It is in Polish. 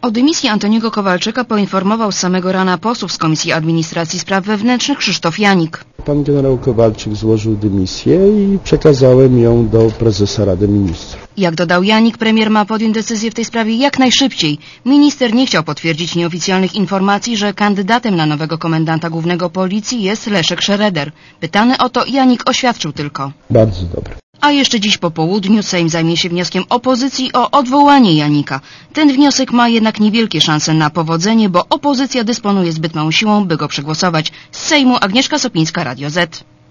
O dymisji Antoniego Kowalczyka poinformował z samego rana posłów z Komisji Administracji i Spraw Wewnętrznych Krzysztof Janik. Pan generał Kowalczyk złożył dymisję i przekazałem ją do prezesa Rady Ministrów. Jak dodał Janik, premier ma podjąć decyzję w tej sprawie jak najszybciej. Minister nie chciał potwierdzić nieoficjalnych informacji, że kandydatem na nowego komendanta głównego Policji jest Leszek Szereder. Pytany o to, Janik oświadczył tylko: Bardzo dobre. A jeszcze dziś po południu Sejm zajmie się wnioskiem opozycji o odwołanie Janika. Ten wniosek ma jednak niewielkie szanse na powodzenie, bo opozycja dysponuje zbyt małą siłą, by go przegłosować. Z Sejmu Agnieszka Sopińska, Radio Z.